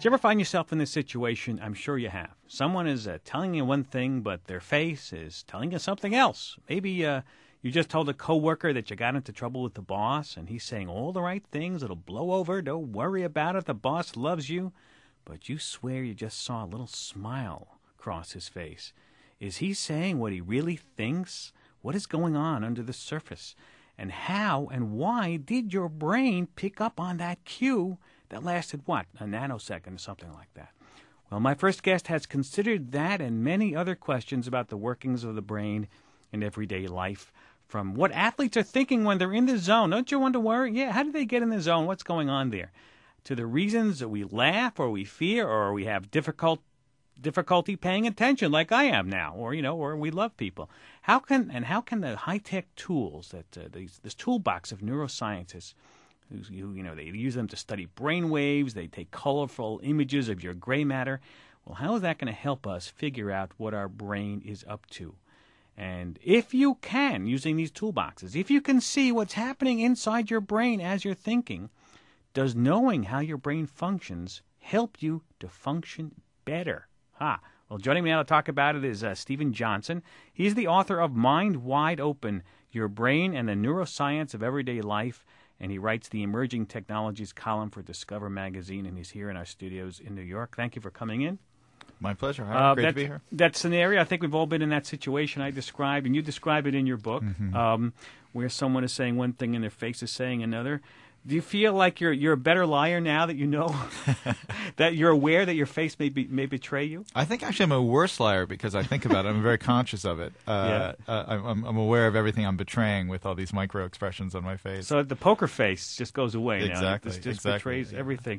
you ever find yourself in this situation? I'm sure you have. Someone is telling you one thing, but their face is telling you something else. Maybe you just told a coworker that you got into trouble with the boss, and he's saying all the right things. It'll blow over. Don't worry about it. The boss loves you. But you swear you just saw a little smile cross his face. Is he saying what he really thinks? What is going on under the surface? And how and why did your brain pick up on that cue that lasted, what, a nanosecond or something like that? Well, my first guest has considered that and many other questions about the workings of the brain in everyday life, from what athletes are thinking when they're in the zone. Don't you wonder where? Yeah, how do they get in the zone? What's going on there? To the reasons that we laugh or we fear or we have difficulty paying attention, like I am now, or we love people. How can the high-tech tools that this toolbox of neuroscientists, they use them to study brain waves, they take colorful images of your gray matter. Well, how is that going to help us figure out what our brain is up to? And if you can, using these toolboxes, if you can see what's happening inside your brain as you're thinking, does knowing how your brain functions help you to function better? Well, joining me now to talk about it is Steven Johnson. He's the author of Mind Wide Open, Your Brain and the Neuroscience of Everyday Life, and he writes the Emerging Technologies column for Discover Magazine, and he's here in our studios in New York. Thank you for coming in. My pleasure. Great to be here. That scenario, I think we've all been in that situation I described, and you describe it in your book, where someone is saying one thing and their face is saying another. Do you feel like you're a better liar now that you know that you're aware that your face may betray you? I think actually I'm a worse liar because I think about it. I'm very conscious of it. I'm aware of everything I'm betraying with all these micro expressions on my face. So the poker face just goes away now. Exactly. It just betrays everything.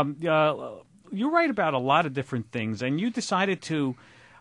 You write about a lot of different things, and you decided to,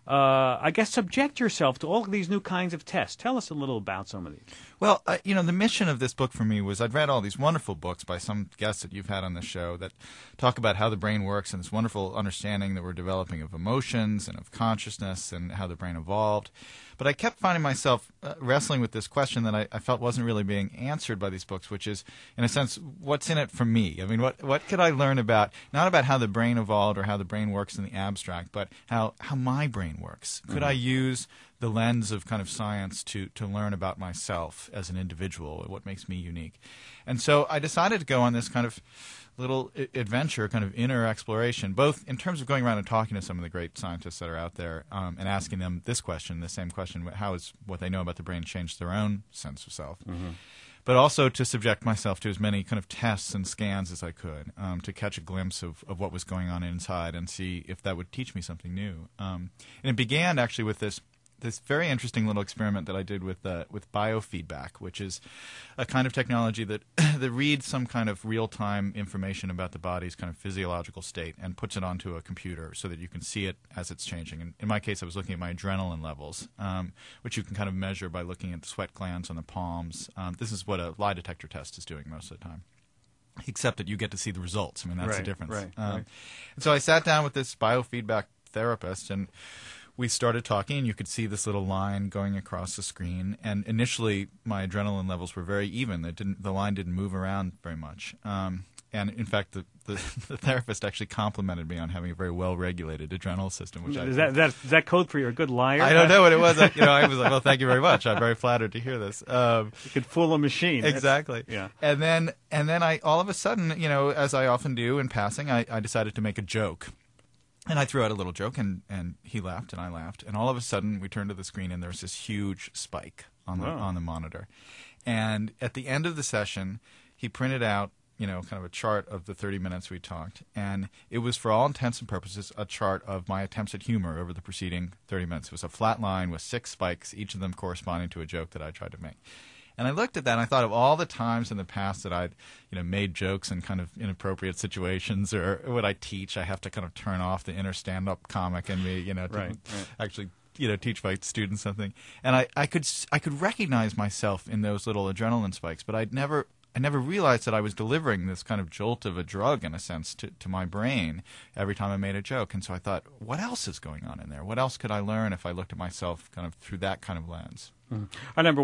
subject yourself to all of these new kinds of tests. Tell us a little about some of these. Well, the mission of this book for me was I'd read all these wonderful books by some guests that you've had on the show that talk about how the brain works and this wonderful understanding that we're developing of emotions and of consciousness and how the brain evolved. But I kept finding myself wrestling with this question that I felt wasn't really being answered by these books, which is, in a sense, what's in it for me? I mean, what could I learn about, not about how the brain evolved or how the brain works in the abstract, but how my brain works? Could I use the lens of kind of science to learn about myself as an individual, what makes me unique? And so I decided to go on this kind of little adventure, kind of inner exploration, both in terms of going around and talking to some of the great scientists that are out there and asking them this question, the same question, how is what they know about the brain changed their own sense of self? But also to subject myself to as many kind of tests and scans as I could to catch a glimpse of what was going on inside and see if that would teach me something new. And it began actually with this very interesting little experiment that I did with biofeedback, which is a kind of technology that that reads some kind of real-time information about the body's kind of physiological state and puts it onto a computer so that you can see it as it's changing. And in my case, I was looking at my adrenaline levels, which you can kind of measure by looking at the sweat glands on the palms. This is what a lie detector test is doing most of the time, except that you get to see the results. I mean, that's the difference. Right. And so I sat down with this biofeedback therapist, and we started talking, and you could see this little line going across the screen. And initially, my adrenaline levels were very even. The line didn't move around very much. And in fact, the therapist actually complimented me on having a very well-regulated adrenal system. Which is that code for you're a good liar? I don't know what it was. I was like, well, thank you very much. I'm very flattered to hear this. You could fool a machine. Exactly. Yeah. And then I all of a sudden, as I often do in passing, I decided to make a joke. And I threw out a little joke, and he laughed, and I laughed. And all of a sudden, we turned to the screen, and there was this huge spike on the monitor. And at the end of the session, he printed out, kind of a chart of the 30 minutes we talked. And it was, for all intents and purposes, a chart of my attempts at humor over the preceding 30 minutes. It was a flat line with 6 spikes, each of them corresponding to a joke that I tried to make. And I looked at that, and I thought of all the times in the past that I'd, made jokes in kind of inappropriate situations, or when I teach, I have to kind of turn off the inner stand-up comic in me, to actually, teach my students something. And I could recognize myself in those little adrenaline spikes, but I never realized that I was delivering this kind of jolt of a drug, in a sense, to my brain every time I made a joke. And so I thought, what else is going on in there? What else could I learn if I looked at myself kind of through that kind of lens? Our number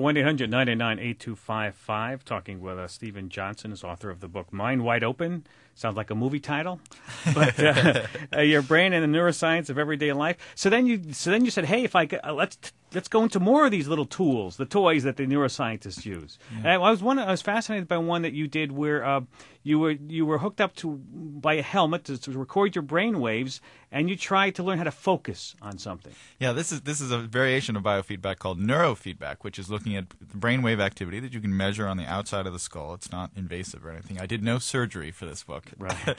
1-800-999-8255. Talking with Stephen Johnson, is author of the book Mind Wide Open. Sounds like a movie title, but your brain and the neuroscience of everyday life. So then you said, hey, if I could, let's go into more of these little tools, the toys that the neuroscientists use. Yeah. And I was fascinated by one that you did where you were hooked up by a helmet to record your brain waves, and you tried to learn how to focus on something. Yeah, this is a variation of biofeedback called neurofeedback, which is looking at brainwave activity that you can measure on the outside of the skull. It's not invasive or anything. I did no surgery for this book. Right.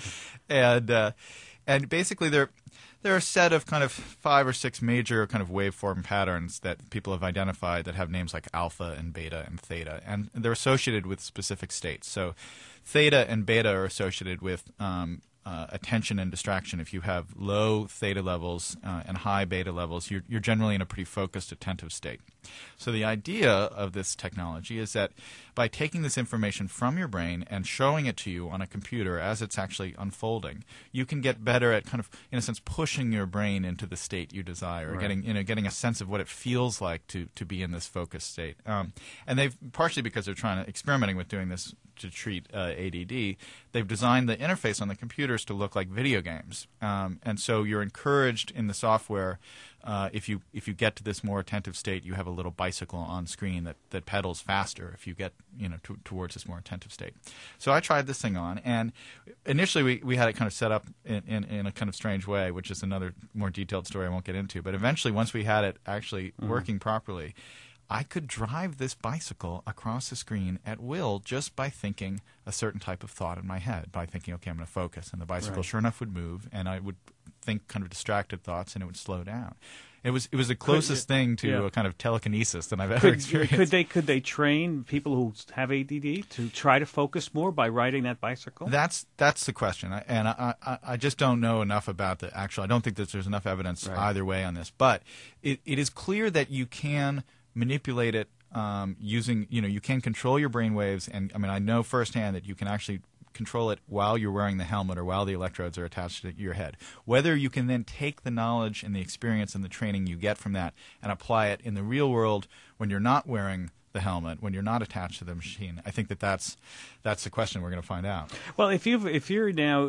And basically there are a set of kind of 5 or 6 major kind of waveform patterns that people have identified that have names like alpha and beta and theta, and they're associated with specific states. So theta and beta are associated with attention and distraction. If you have low theta levels and high beta levels, you're generally in a pretty focused, attentive state. So the idea of this technology is that by taking this information from your brain and showing it to you on a computer as it's actually unfolding, you can get better at kind of, in a sense, pushing your brain into the state you desire, right. getting a sense of what it feels like to be in this focused state. And they've, partially because they're experimenting with doing this to treat ADD, they've designed the interface on the computers to look like video games. And so you're encouraged in the software, if you get to this more attentive state, you have a little bicycle on screen that pedals faster if you get towards this more attentive state. So I tried this thing on, and initially we had it kind of set up in a kind of strange way, which is another more detailed story I won't get into. But eventually, once we had it actually working properly, I could drive this bicycle across the screen at will just by thinking a certain type of thought in my head, by thinking, okay, I'm going to focus. And the bicycle, sure enough, would move, and I would think kind of distracted thoughts, and it would slow down. It was the closest thing to a kind of telekinesis that I've ever experienced. Could they train people who have ADD to try to focus more by riding that bicycle? That's the question, and I just don't know enough about the actual. I don't think that there's enough evidence either way on this, but it is clear that you can manipulate it using, you can control your brain waves, and I mean, I know firsthand that you can actually control it while you're wearing the helmet or while the electrodes are attached to your head. Whether you can then take the knowledge and the experience and the training you get from that and apply it in the real world when you're not wearing the helmet, when you're not attached to the machine, I think that's the question we're going to find out. Well, if you're now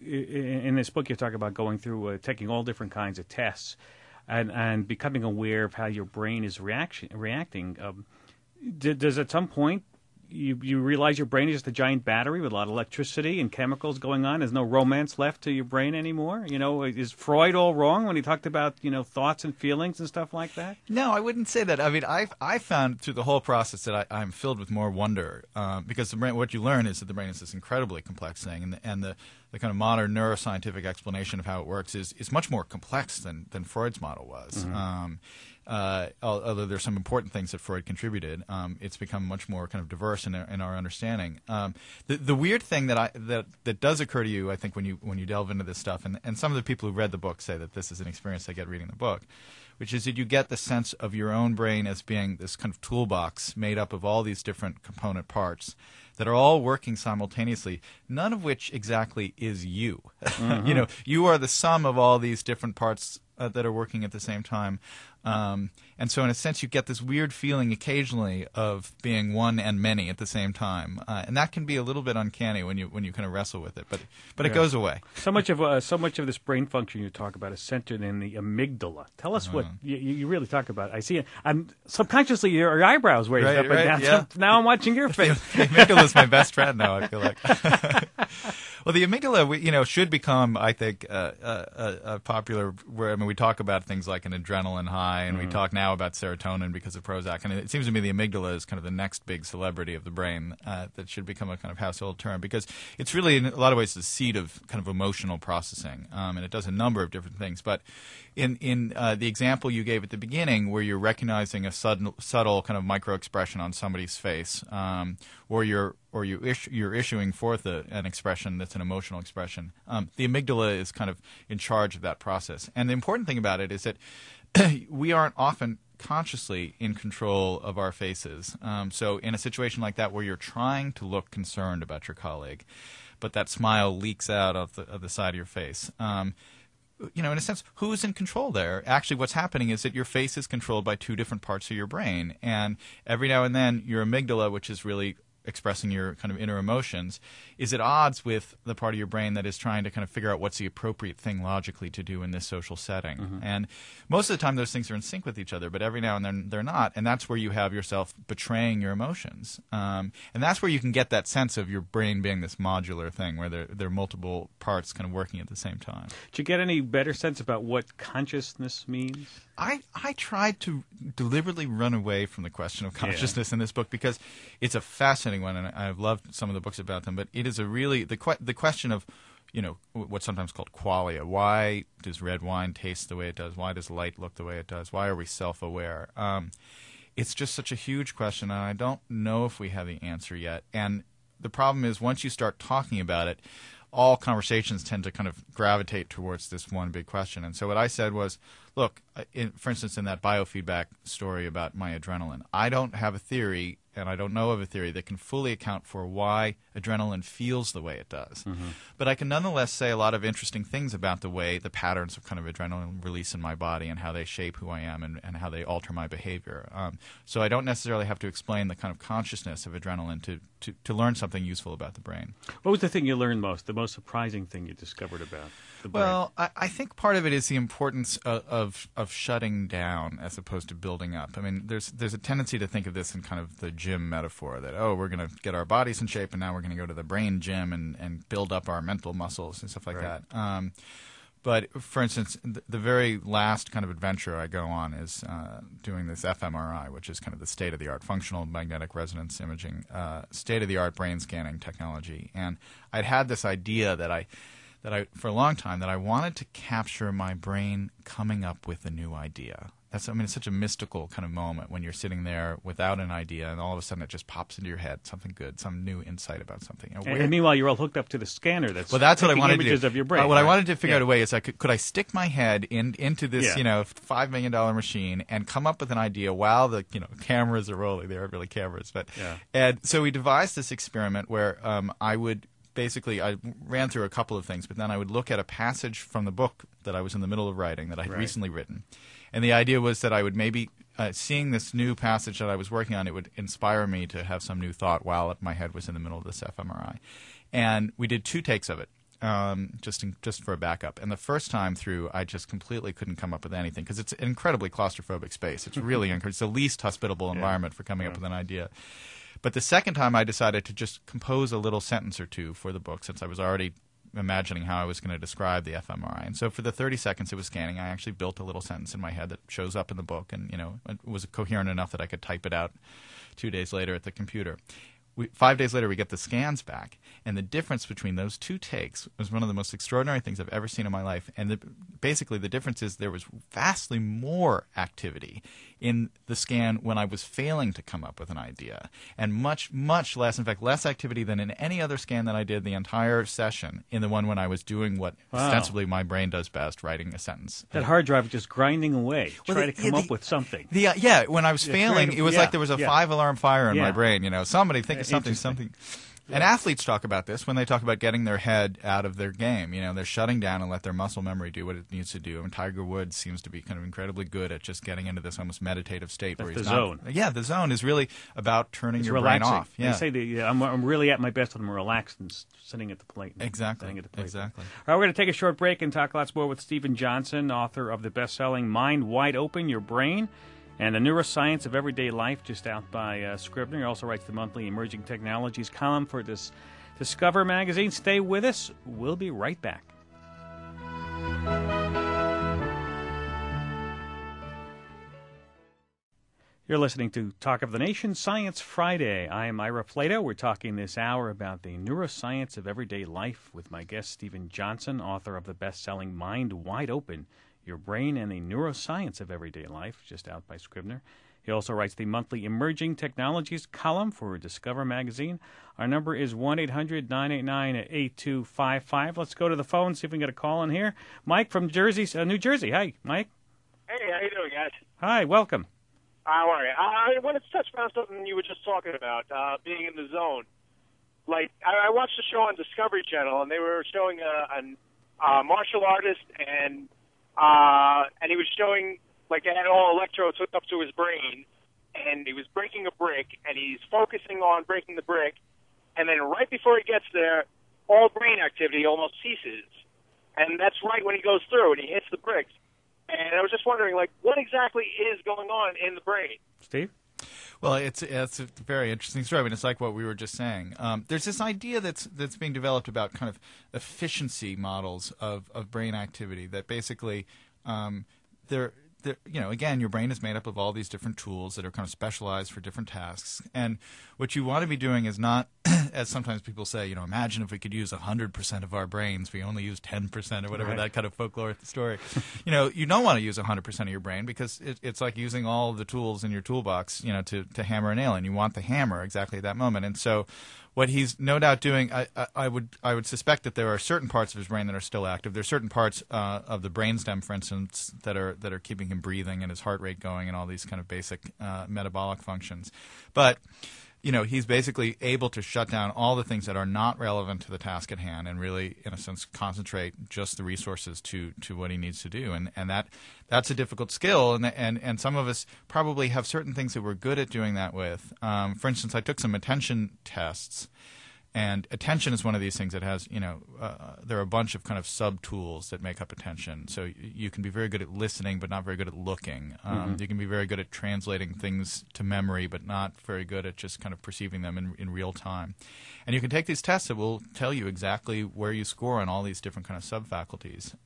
in this book, you talk about going through taking all different kinds of tests and becoming aware of how your brain is reacting. Does at some point you realize your brain is just a giant battery with a lot of electricity and chemicals going on? There's no romance left to your brain anymore? Is Freud all wrong when he talked about, thoughts and feelings and stuff like that? No, I wouldn't say that. I mean, I found through the whole process that I'm filled with more wonder because the brain, what you learn is that the brain is this incredibly complex thing, and the kind of modern neuroscientific explanation of how it works is much more complex than Freud's model was. Mm-hmm. Although there's some important things that Freud contributed, it's become much more kind of diverse in our understanding. The weird thing that does occur to you, I think, when you delve into this stuff, and some of the people who read the book say that this is an experience they get reading the book, which is that you get the sense of your own brain as being this kind of toolbox made up of all these different component parts that are all working simultaneously, none of which exactly is you. Mm-hmm. You are the sum of all these different parts that are working at the same time. And so in a sense you get this weird feeling occasionally of being one and many at the same time. And that can be a little bit uncanny when you kind of wrestle with it, but it goes away. So much of this brain function you talk about is centered in the amygdala. Tell us what you really talk about. I see it. I'm subconsciously your eyebrows raised up and down. Yeah. So now I'm watching your face. The amygdala is my best friend now, I feel like. Well, the amygdala, should become, I think, a popular. Where we talk about things like an adrenaline high, and we talk now about serotonin because of Prozac. And it seems to me the amygdala is kind of the next big celebrity of the brain that should become a kind of household term, because it's really, in a lot of ways, the seat of kind of emotional processing, and it does a number of different things. But in the example you gave at the beginning, where you're recognizing a subtle kind of micro expression on somebody's face, or you're issuing forth an expression that's an emotional expression, the amygdala is kind of in charge of that process. And the important thing about it is that we aren't often consciously in control of our faces. So in a situation like that where you're trying to look concerned about your colleague, but that smile leaks out of the side of your face, in a sense, who's in control there? Actually, what's happening is that your face is controlled by two different parts of your brain. And every now and then, your amygdala, which is really expressing your kind of inner emotions, is at odds with the part of your brain that is trying to kind of figure out what's the appropriate thing logically to do in this social setting. Mm-hmm. And most of the time those things are in sync with each other, but every now and then they're not. And that's where you have yourself betraying your emotions. And that's where you can get that sense of your brain being this modular thing where there are multiple parts kind of working at the same time. Did you get any better sense about what consciousness means? I tried to deliberately run away from the question of consciousness in this book because it's a fascinating one, and I've loved some of the books about them. But it is a really the question of, what's sometimes called qualia. Why does red wine taste the way it does? Why does light look the way it does? Why are we self-aware? It's just such a huge question, and I don't know if we have the answer yet. And the problem is, once you start talking about it, all conversations tend to kind of gravitate towards this one big question. And so what I said was, look, for instance, in that biofeedback story about my adrenaline, I don't have a theory, and I don't know of a theory that can fully account for why adrenaline feels the way it does. Mm-hmm. But I can nonetheless say a lot of interesting things about the way the patterns of kind of adrenaline release in my body and how they shape who I am and how they alter my behavior. So I don't necessarily have to explain the kind of consciousness of adrenaline to learn something useful about the brain. What was the thing you learned most, the most surprising thing you discovered about the brain? Well, I think part of it is the importance of shutting down as opposed to building up. I mean, there's a tendency to think of this in kind of the gym metaphor that, we're going to get our bodies in shape and now we're going to go to the brain gym and build up our mental muscles and stuff like that. But, for instance, the very last kind of adventure I go on is doing this fMRI, which is kind of the state-of-the-art functional magnetic resonance imaging, state-of-the-art brain scanning technology. And I'd had this idea that I for a long time, that I wanted to capture my brain coming up with a new idea. It's such a mystical kind of moment when you're sitting there without an idea, and all of a sudden it just pops into your head, something good, some new insight about something. And meanwhile, you're all hooked up to the scanner that's what I wanted images to do. Of your brain. What I wanted to figure out a way is could I stick my head into this $5 million machine and come up with an idea while the cameras are rolling. They aren't really cameras, but and so we devised this experiment where I would. Basically, I ran through a couple of things, but then I would look at a passage from the book that I was in the middle of writing that I had recently written. And the idea was that I would maybe, seeing this new passage that I was working on, it would inspire me to have some new thought while my head was in the middle of this fMRI. And we did 2 takes of it, just for a backup. And the first time through, I just completely couldn't come up with anything because it's an incredibly claustrophobic space. It's really it's the least hospitable environment for coming up with an idea. But the second time, I decided to just compose a little sentence or two for the book, since I was already imagining how I was going to describe the fMRI. And so for the 30 seconds it was scanning, I actually built a little sentence in my head that shows up in the book, and it was coherent enough that I could type it out 2 days later at the computer. 5 days later, we get the scans back, and the difference between those 2 takes was one of the most extraordinary things I've ever seen in my life. And basically, the difference is there was vastly more activity in the scan when I was failing to come up with an idea, and much, much less, in fact, less activity than in any other scan that I did the entire session in the one when I was doing what ostensibly my brain does best, writing a sentence. That hard drive just grinding away, trying to come up with something. When I was failing, it was like there was a 5-alarm fire in my brain. Somebody think of something. And athletes talk about this when they talk about getting their head out of their game. They're shutting down and let their muscle memory do what it needs to do. And Tiger Woods seems to be kind of incredibly good at just getting into this almost meditative state. That's where he's the zone. Yeah, the zone is really about turning your relaxing. brain off. Yeah. They say I'm really at my best when I'm relaxed and sitting at the plate. Exactly. Sitting at the plate. Exactly. All right, we're going to take a short break and talk lots more with Steven Johnson, author of the best-selling Mind Wide Open, Your Brain, and the Neuroscience of Everyday Life, just out by Scribner. He also writes the monthly Emerging Technologies column for this Discover magazine. Stay with us. We'll be right back. You're listening to Talk of the Nation, Science Friday. I am Ira Flatow. We're talking this hour about the neuroscience of everyday life with my guest, Steven Johnson, author of the best-selling Mind Wide Open, Your Brain and the Neuroscience of Everyday Life, just out by Scribner. He also writes the monthly Emerging Technologies column for Discover magazine. Our number is 1-800-989-8255. Let's go to the phone, see if we can get a call in here. Mike from New Jersey. Hi, Mike. Hey, how you doing, guys? Hi, welcome. How are you? I wanted to touch on something you were just talking about, being in the zone. Like, I watched a show on Discovery Channel, and they were showing a martial artist, and he was showing, like, they had all electrodes hooked up to his brain, and he was breaking a brick, and he's focusing on breaking the brick, and then right before he gets there, all brain activity almost ceases. And that's right when he goes through and he hits the bricks. And I was just wondering, like, what exactly is going on in the brain? Steve? Well, it's a very interesting story. I mean, it's like what we were just saying. There's this idea that's being developed about kind of efficiency models of brain activity that basically again, your brain is made up of all these different tools that are kind of specialized for different tasks. And what you want to be doing is not, as sometimes people say, imagine if we could use 100% of our brains. We only use 10% or whatever, right. That kind of folklore story. You don't want to use 100% of your brain because it's like using all of the tools in your toolbox, to hammer a nail. And you want the hammer exactly at that moment. And so what he's no doubt doing, I would suspect that there are certain parts of his brain that are still active. There's certain parts of the brainstem, for instance, that are keeping him breathing and his heart rate going and all these kind of basic metabolic functions. But he's basically able to shut down all the things that are not relevant to the task at hand and really, in a sense, concentrate just the resources to what he needs to do. And that's a difficult skill. And some of us probably have certain things that we're good at doing that with. For instance, I took some attention tests. And attention is one of these things that has, there are a bunch of kind of sub-tools that make up attention. So you can be very good at listening, but not very good at looking. You can be very good at translating things to memory, but not very good at just kind of perceiving them in real time. And you can take these tests that will tell you exactly where you score on all these different kind of sub-faculties.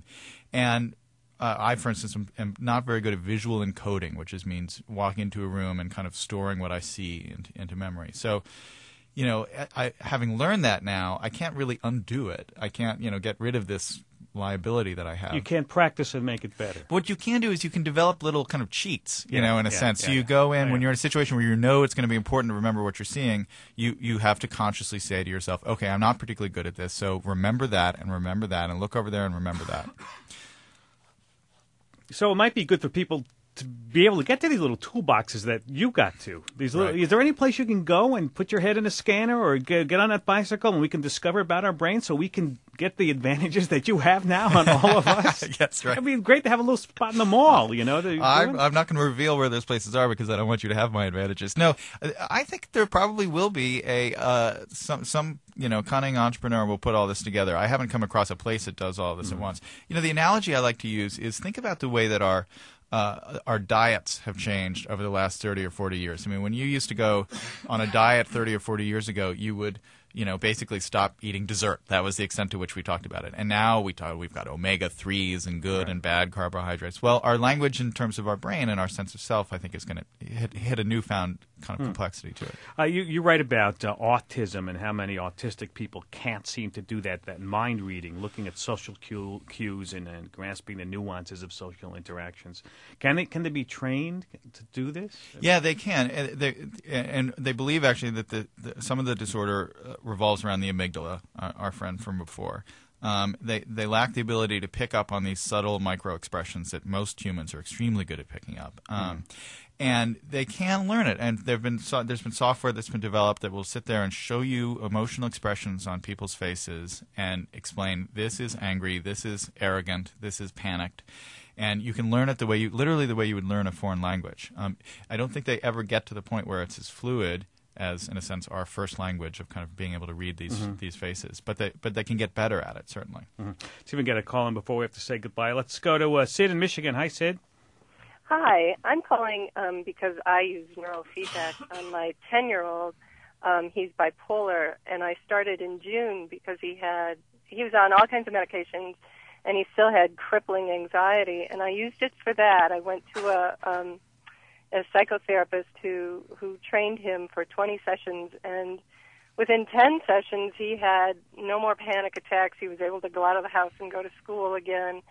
I, for instance, am not very good at visual encoding, which means walking into a room and kind of storing what I see into memory. So having learned that now, I can't really undo it. I can't, get rid of this liability that I have. You can't practice and make it better. But what you can do is you can develop little kind of cheats, in a sense. So you go in when you're in a situation where it's going to be important to remember what you're seeing, you have to consciously say to yourself, okay, I'm not particularly good at this, so remember that and look over there and remember that. So it might be good for people to be able to get to these little toolboxes that you got to. These little, right. Is there any place you can go and put your head in a scanner or get on that bicycle and we can discover about our brain so we can get the advantages that you have now on all of us? Yes, right. It'd be great to have a little spot in the mall, I'm not going to reveal where those places are because I don't want you to have my advantages. No, I think there probably will be some cunning entrepreneur will put all this together. I haven't come across a place that does all of this at once. The analogy I like to use is think about the way that our diets have changed over the last 30 or 40 years. I mean, when you used to go on a diet 30 or 40 years ago, you would, basically stop eating dessert. That was the extent to which we talked about it. And now we've got omega-3s and good and bad carbohydrates. Well, our language in terms of our brain and our sense of self, I think, is going to hit a newfound kind of complexity to it. You write about autism and how many autistic people can't seem to do that mind reading, looking at social cues and grasping the nuances of social interactions. Can they be trained to do this? Yeah, they can. And they believe actually that some of the disorder revolves around the amygdala, our friend from before. They lack the ability to pick up on these subtle micro expressions that most humans are extremely good at picking up. And they can learn it. And there's been software that's been developed that will sit there and show you emotional expressions on people's faces and explain this is angry, this is arrogant, this is panicked. And you can learn it literally the way you would learn a foreign language. I don't think they ever get to the point where it's as fluid as, in a sense, our first language of kind of being able to read these faces. But they can get better at it, certainly. Let's see if we can get a call in before we have to say goodbye. Let's go to Sid in Michigan. Hi, Sid. Hi. I'm calling because I use neurofeedback on my 10-year-old. He's bipolar, and I started in June because he was on all kinds of medications, and he still had crippling anxiety, and I used it for that. I went to a psychotherapist who trained him for 20 sessions, and within 10 sessions he had no more panic attacks. He was able to go out of the house and go to school again.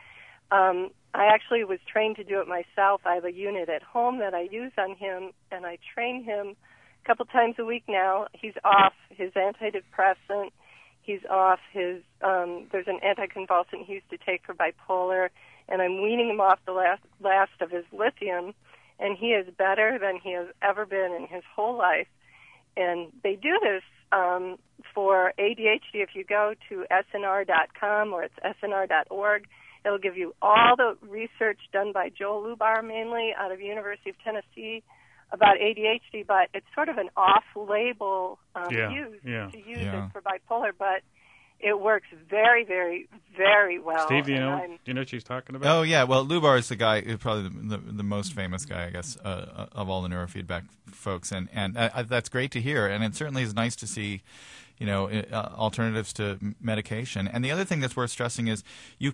I actually was trained to do it myself. I have a unit at home that I use on him, and I train him a couple times a week now. He's off his antidepressant. He's off his, there's an anticonvulsant he used to take for bipolar, and I'm weaning him off the last of his lithium, and he is better than he has ever been in his whole life. And they do this for for ADHD, if you go to snr.com or it's snr.org, it'll give you all the research done by Joel Lubar, mainly out of University of Tennessee, about ADHD, but it's sort of an off-label use it for bipolar, but it works very, very, very well. Steve, do you know what she's talking about? Oh, yeah. Well, Lubar is the guy, probably the most famous guy, I guess, of all the neurofeedback folks, and that's great to hear, and it certainly is nice to see, alternatives to medication. And the other thing that's worth stressing is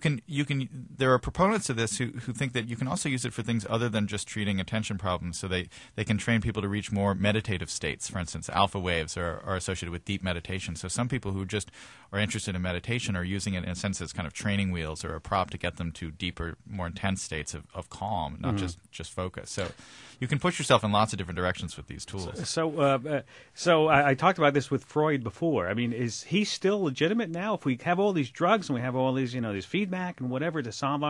there are proponents of this who think that you can also use it for things other than just treating attention problems. So they can train people to reach more meditative states. For instance, alpha waves are associated with deep meditation. So some people who just are interested in meditation are using it in a sense as kind of training wheels or a prop to get them to deeper, more intense states of calm, not just focus. So you can push yourself in lots of different directions with these tools. So I talked about this with Freud before. I mean, is he still legitimate now? If we have all these drugs and we have all these, these feedback and whatever to solve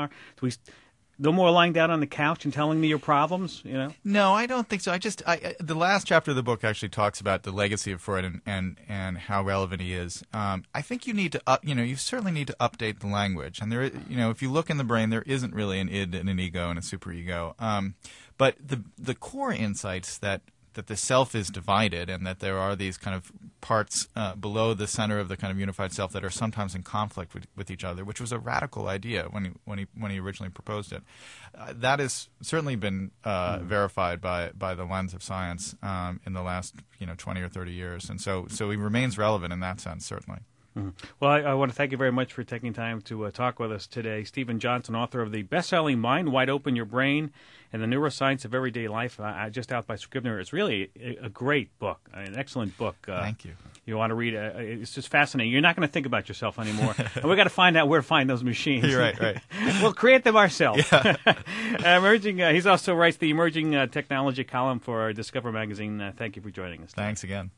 no more lying down on the couch and telling me your problems, No, I don't think so. The last chapter of the book actually talks about the legacy of Freud and how relevant he is. I think you need to you certainly need to update the language. And there, if you look in the brain, there isn't really an id and an ego and a superego. But the core insights that the self is divided and that there are these kind of parts below the center of the kind of unified self that are sometimes in conflict with each other, which was a radical idea when he originally proposed it. That has certainly been verified by the lens of science in the last 20 or 30 years, and so he remains relevant in that sense, certainly. Mm-hmm. Well, I want to thank you very much for taking time to talk with us today. Stephen Johnson, author of the best-selling Mind Wide Open Your Brain and the Neuroscience of Everyday Life, just out by Scribner. It's really a great book, an excellent book. Thank you. You want to read it. It's just fascinating. You're not going to think about yourself anymore. And we've got to find out where to find those machines. You're right. We'll create them ourselves. Yeah. He also writes the Emerging Technology column for Discover Magazine. Thank you for joining us today. Thanks again.